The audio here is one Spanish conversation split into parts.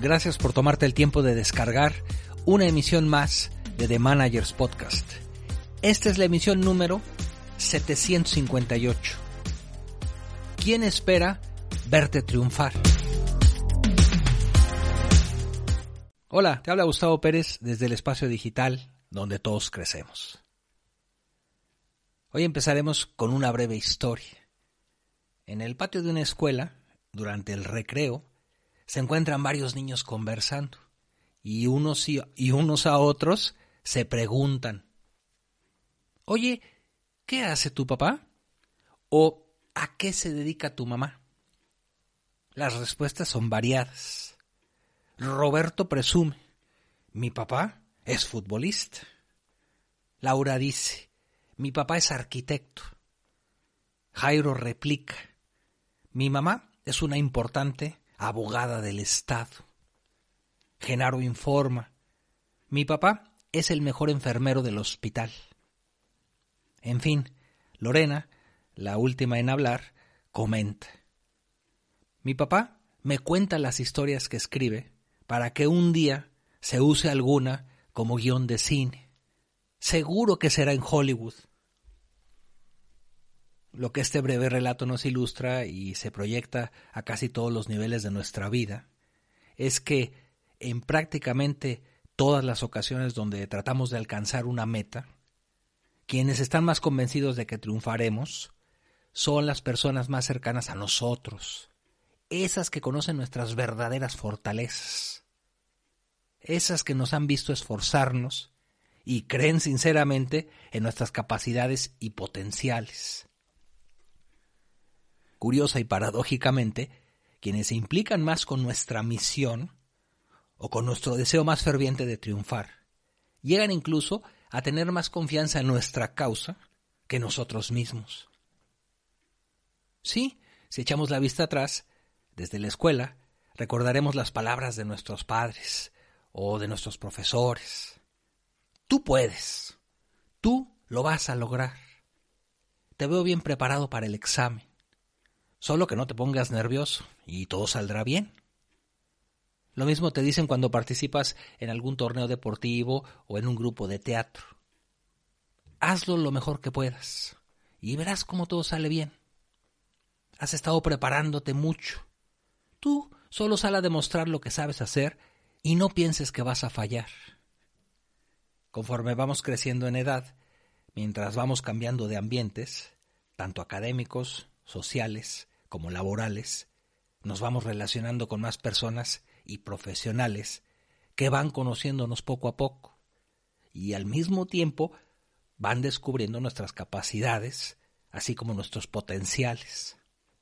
Gracias por tomarte el tiempo de descargar una emisión más de The Managers Podcast. Esta es la emisión número 758. ¿Quién espera verte triunfar? Hola, te habla Gustavo Pérez desde el espacio digital donde todos crecemos. Hoy empezaremos con una breve historia. En el patio de una escuela, durante el recreo, se encuentran varios niños conversando y unos a otros se preguntan: Oye, ¿qué hace tu papá? ¿O a qué se dedica tu mamá? Las respuestas son variadas. Roberto presume: mi papá es futbolista. Laura dice: mi papá es arquitecto. Jairo replica: mi mamá es una importante abogada del Estado. Genaro informa: mi papá es el mejor enfermero del hospital. En fin, Lorena, la última en hablar, comenta: mi papá me cuenta las historias que escribe para que un día se use alguna como guión de cine. Seguro que será en Hollywood. Lo que este breve relato nos ilustra y se proyecta a casi todos los niveles de nuestra vida es que en prácticamente todas las ocasiones donde tratamos de alcanzar una meta, quienes están más convencidos de que triunfaremos son las personas más cercanas a nosotros, esas que conocen nuestras verdaderas fortalezas, esas que nos han visto esforzarnos y creen sinceramente en nuestras capacidades y potenciales. Curiosa y paradójicamente, quienes se implican más con nuestra misión o con nuestro deseo más ferviente de triunfar, llegan incluso a tener más confianza en nuestra causa que nosotros mismos. Sí, si echamos la vista atrás, desde la escuela, recordaremos las palabras de nuestros padres o de nuestros profesores. Tú puedes, tú lo vas a lograr. Te veo bien preparado para el examen. Solo que no te pongas nervioso y todo saldrá bien. Lo mismo te dicen cuando participas en algún torneo deportivo o en un grupo de teatro. Hazlo lo mejor que puedas y verás cómo todo sale bien. Has estado preparándote mucho. Tú solo sal a demostrar lo que sabes hacer y no pienses que vas a fallar. Conforme vamos creciendo en edad, mientras vamos cambiando de ambientes, tanto académicos, sociales como laborales, nos vamos relacionando con más personas y profesionales que van conociéndonos poco a poco y al mismo tiempo van descubriendo nuestras capacidades, así como nuestros potenciales.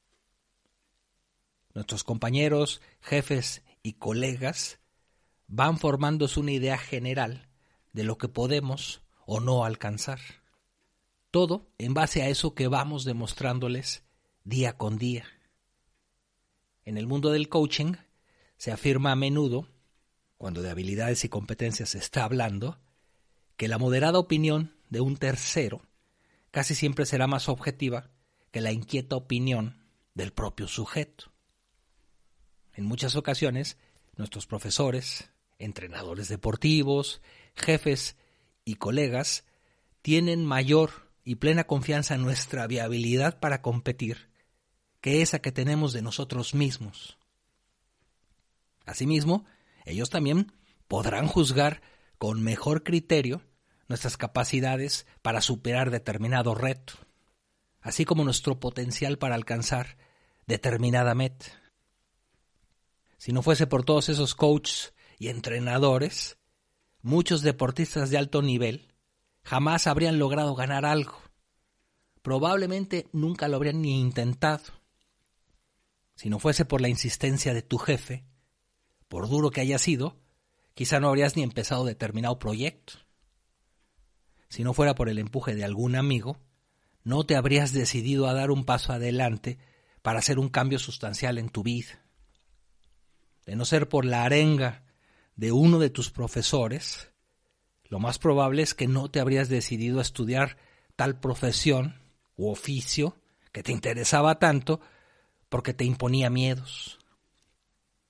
Nuestros compañeros, jefes y colegas van formándose una idea general de lo que podemos o no alcanzar. Todo en base a eso que vamos demostrándoles día con día. En el mundo del coaching se afirma a menudo, cuando de habilidades y competencias se está hablando, que la moderada opinión de un tercero casi siempre será más objetiva que la inquieta opinión del propio sujeto. En muchas ocasiones, nuestros profesores, entrenadores deportivos, jefes y colegas tienen mayor y plena confianza en nuestra viabilidad para competir que esa que tenemos de nosotros mismos. Asimismo, ellos también podrán juzgar con mejor criterio nuestras capacidades para superar determinado reto, así como nuestro potencial para alcanzar determinada meta. Si no fuese por todos esos coaches y entrenadores, muchos deportistas de alto nivel jamás habrían logrado ganar algo. Probablemente nunca lo habrían ni intentado. Si no fuese por la insistencia de tu jefe, por duro que haya sido, quizá no habrías ni empezado determinado proyecto. Si no fuera por el empuje de algún amigo, no te habrías decidido a dar un paso adelante para hacer un cambio sustancial en tu vida. De no ser por la arenga de uno de tus profesores, lo más probable es que no te habrías decidido a estudiar tal profesión u oficio que te interesaba tanto porque te imponía miedos.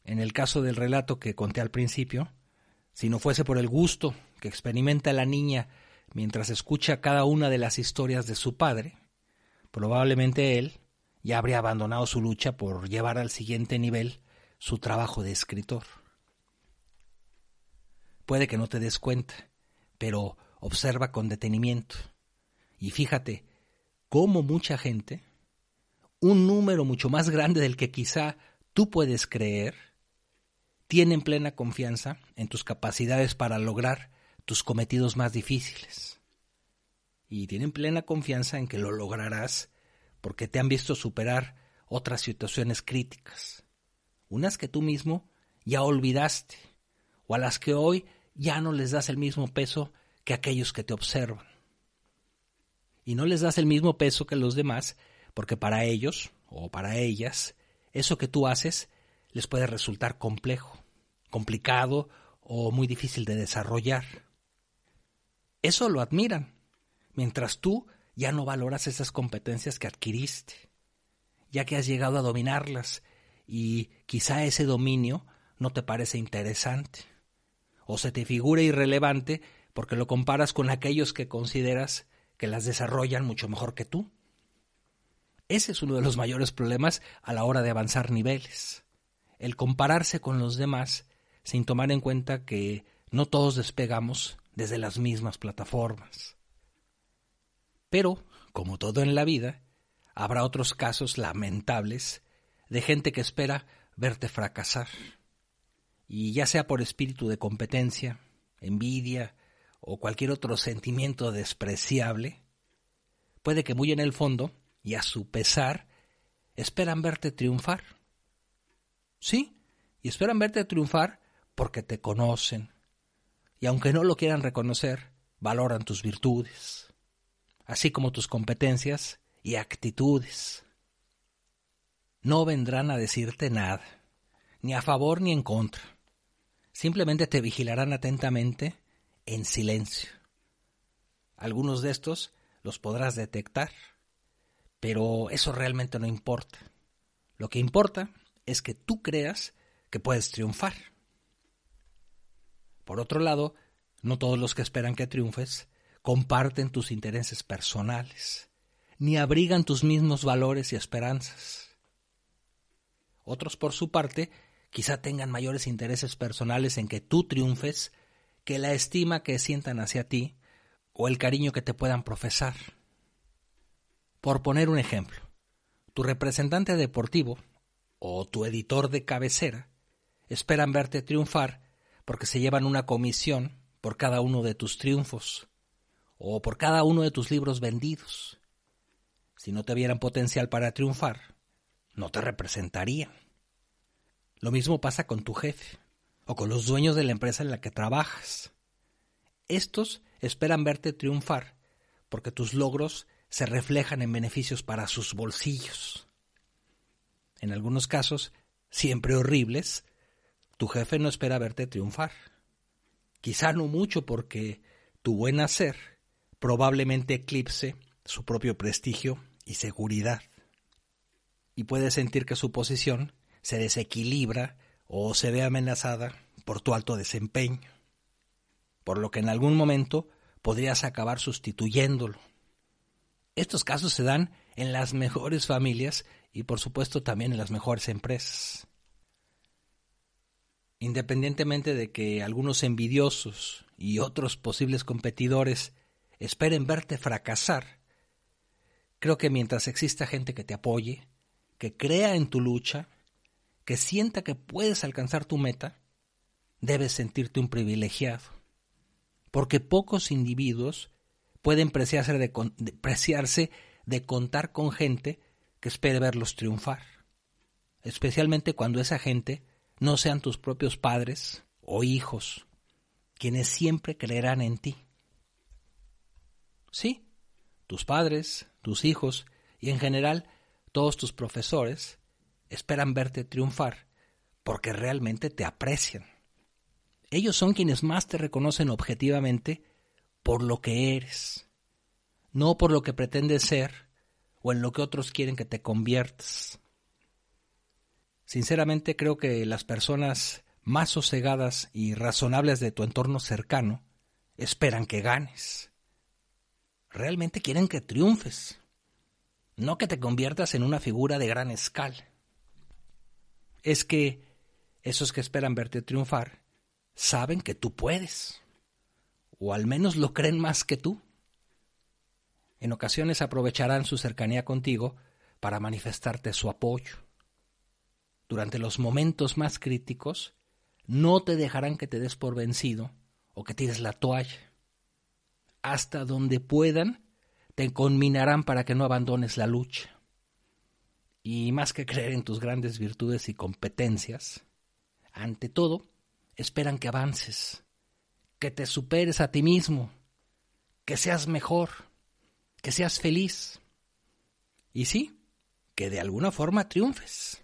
En el caso del relato que conté al principio, si no fuese por el gusto que experimenta la niña mientras escucha cada una de las historias de su padre, probablemente él ya habría abandonado su lucha por llevar al siguiente nivel su trabajo de escritor. Puede que no te des cuenta, pero observa con detenimiento y fíjate cómo mucha gente, un número mucho más grande del que quizá tú puedes creer, tienen plena confianza en tus capacidades para lograr tus cometidos más difíciles. Y tienen plena confianza en que lo lograrás porque te han visto superar otras situaciones críticas, unas que tú mismo ya olvidaste o a las que hoy ya no les das el mismo peso que aquellos que te observan. Y no les das el mismo peso que los demás porque para ellos o para ellas eso que tú haces les puede resultar complejo, complicado o muy difícil de desarrollar. Eso lo admiran, mientras tú ya no valoras esas competencias que adquiriste, ya que has llegado a dominarlas y quizá ese dominio no te parece interesante o se te figura irrelevante porque lo comparas con aquellos que consideras que las desarrollan mucho mejor que tú. Ese es uno de los mayores problemas a la hora de avanzar niveles, el compararse con los demás sin tomar en cuenta que no todos despegamos desde las mismas plataformas. Pero, como todo en la vida, habrá otros casos lamentables de gente que espera verte fracasar. Y ya sea por espíritu de competencia, envidia o cualquier otro sentimiento despreciable, puede que muy en el fondo, y a su pesar, esperan verte triunfar. Sí, y esperan verte triunfar porque te conocen. Y aunque no lo quieran reconocer, valoran tus virtudes, así como tus competencias y actitudes. No vendrán a decirte nada, ni a favor ni en contra. Simplemente te vigilarán atentamente en silencio. Algunos de estos los podrás detectar, pero eso realmente no importa. Lo que importa es que tú creas que puedes triunfar. Por otro lado, no todos los que esperan que triunfes comparten tus intereses personales, ni abrigan tus mismos valores y esperanzas. Otros, por su parte, quizá tengan mayores intereses personales en que tú triunfes que la estima que sientan hacia ti o el cariño que te puedan profesar. Por poner un ejemplo, tu representante deportivo o tu editor de cabecera esperan verte triunfar porque se llevan una comisión por cada uno de tus triunfos o por cada uno de tus libros vendidos. Si no te vieran potencial para triunfar, no te representarían. Lo mismo pasa con tu jefe o con los dueños de la empresa en la que trabajas. Estos esperan verte triunfar porque tus logros se reflejan en beneficios para sus bolsillos. En algunos casos, siempre horribles, tu jefe no espera verte triunfar. Quizá no mucho porque tu buen hacer probablemente eclipse su propio prestigio y seguridad. Y puedes sentir que su posición se desequilibra o se ve amenazada por tu alto desempeño, por lo que en algún momento podrías acabar sustituyéndolo. Estos casos se dan en las mejores familias y por supuesto también en las mejores empresas. Independientemente de que algunos envidiosos y otros posibles competidores esperen verte fracasar, creo que mientras exista gente que te apoye, que crea en tu lucha, que sienta que puedes alcanzar tu meta, debes sentirte un privilegiado, porque pocos individuos pueden preciarse de contar con gente que espere verlos triunfar, especialmente cuando esa gente no sean tus propios padres o hijos, quienes siempre creerán en ti. Sí, tus padres, tus hijos y en general todos tus profesores esperan verte triunfar porque realmente te aprecian. Ellos son quienes más te reconocen objetivamente por lo que eres, no por lo que pretendes ser o en lo que otros quieren que te conviertas. Sinceramente creo que las personas más sosegadas y razonables de tu entorno cercano esperan que ganes. Realmente quieren que triunfes, no que te conviertas en una figura de gran escala. Es que esos que esperan verte triunfar saben que tú puedes, o al menos lo creen más que tú. En ocasiones aprovecharán su cercanía contigo para manifestarte su apoyo. Durante los momentos más críticos, no te dejarán que te des por vencido o que tires la toalla. Hasta donde puedan, te conminarán para que no abandones la lucha. Y más que creer en tus grandes virtudes y competencias, ante todo, esperan que avances, que te superes a ti mismo, que seas mejor, que seas feliz. Y sí, que de alguna forma triunfes.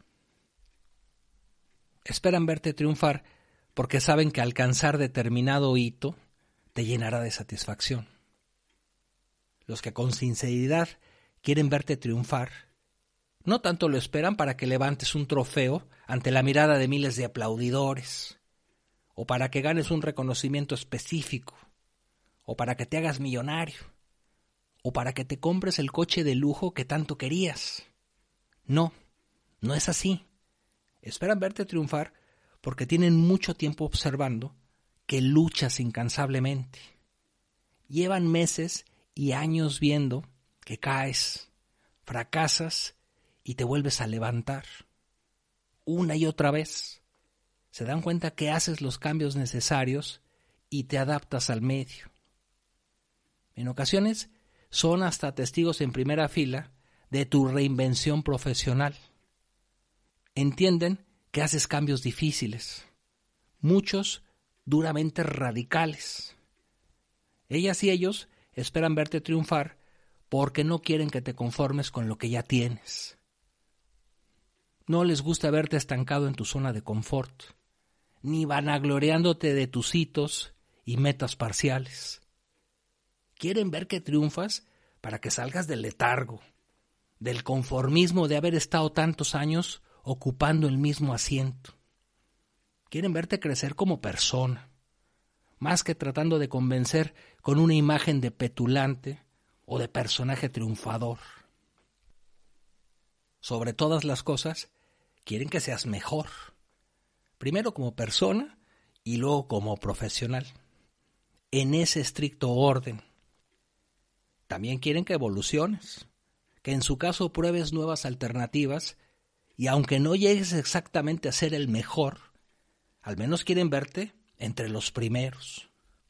Esperan verte triunfar porque saben que alcanzar determinado hito te llenará de satisfacción. Los que con sinceridad quieren verte triunfar, no tanto lo esperan para que levantes un trofeo ante la mirada de miles de aplaudidores, o para que ganes un reconocimiento específico, o para que te hagas millonario, o para que te compres el coche de lujo que tanto querías. No, no es así. Esperan verte triunfar porque tienen mucho tiempo observando que luchas incansablemente. Llevan meses y años viendo que caes, fracasas y te vuelves a levantar. Una y otra vez. Se dan cuenta que haces los cambios necesarios y te adaptas al medio. En ocasiones son hasta testigos en primera fila de tu reinvención profesional. Entienden que haces cambios difíciles, muchos duramente radicales. Ellas y ellos esperan verte triunfar porque no quieren que te conformes con lo que ya tienes. No les gusta verte estancado en tu zona de confort, ni vanagloriándote de tus hitos y metas parciales. Quieren ver que triunfas para que salgas del letargo, del conformismo de haber estado tantos años ocupando el mismo asiento. Quieren verte crecer como persona, más que tratando de convencer con una imagen de petulante o de personaje triunfador. Sobre todas las cosas, quieren que seas mejor, primero como persona y luego como profesional, en ese estricto orden. También quieren que evoluciones, que en su caso pruebes nuevas alternativas y aunque no llegues exactamente a ser el mejor, al menos quieren verte entre los primeros.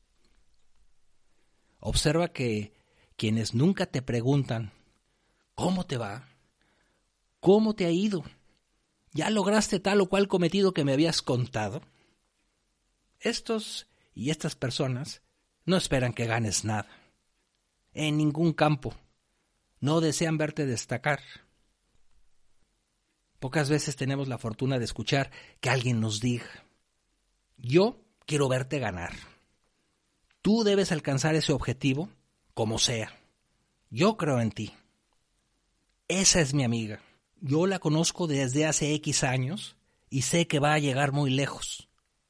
Observa que quienes nunca te preguntan ¿cómo te va? ¿Cómo te ha ido? ¿Ya lograste tal o cual cometido que me habías contado? Estos y estas personas no esperan que ganes nada, en ningún campo. No desean verte destacar. Pocas veces tenemos la fortuna de escuchar que alguien nos diga: yo quiero verte ganar. Tú debes alcanzar ese objetivo como sea. Yo creo en ti. Esa es mi amiga. Yo la conozco desde hace X años y sé que va a llegar muy lejos.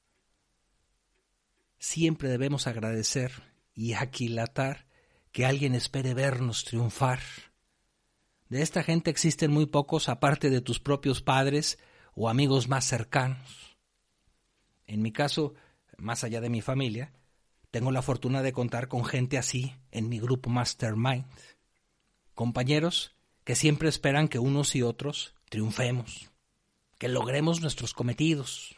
Siempre debemos agradecer y aquilatar que alguien espere vernos triunfar. De esta gente existen muy pocos aparte de tus propios padres o amigos más cercanos. En mi caso, más allá de mi familia, tengo la fortuna de contar con gente así en mi grupo Mastermind. Compañeros que siempre esperan que unos y otros triunfemos, que logremos nuestros cometidos.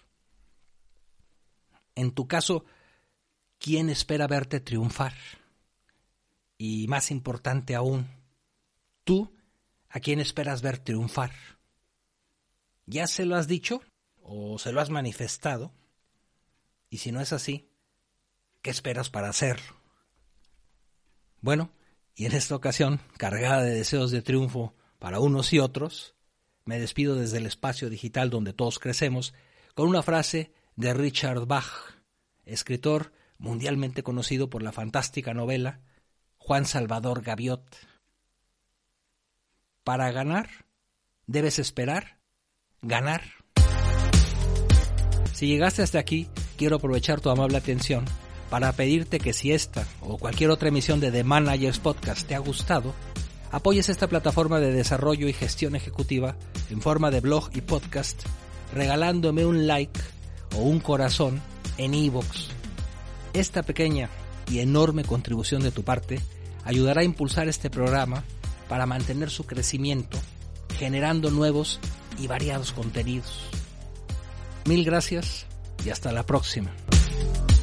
En tu caso, ¿quién espera verte triunfar? Y más importante aún, ¿tú a quién esperas ver triunfar? ¿Ya se lo has dicho o se lo has manifestado? Y si no es así, ¿qué esperas para hacerlo? Bueno, y en esta ocasión, cargada de deseos de triunfo para unos y otros, me despido desde el espacio digital donde todos crecemos con una frase de Richard Bach, escritor mundialmente conocido por la fantástica novela Juan Salvador Gaviot. Para ganar, debes esperar ganar. Si llegaste hasta aquí, quiero aprovechar tu amable atención para pedirte que si esta o cualquier otra emisión de The Managers Podcast te ha gustado, apoyes esta plataforma de desarrollo y gestión ejecutiva en forma de blog y podcast, regalándome un like o un corazón en iVoox. Esta pequeña y enorme contribución de tu parte ayudará a impulsar este programa para mantener su crecimiento, generando nuevos y variados contenidos. Mil gracias y hasta la próxima.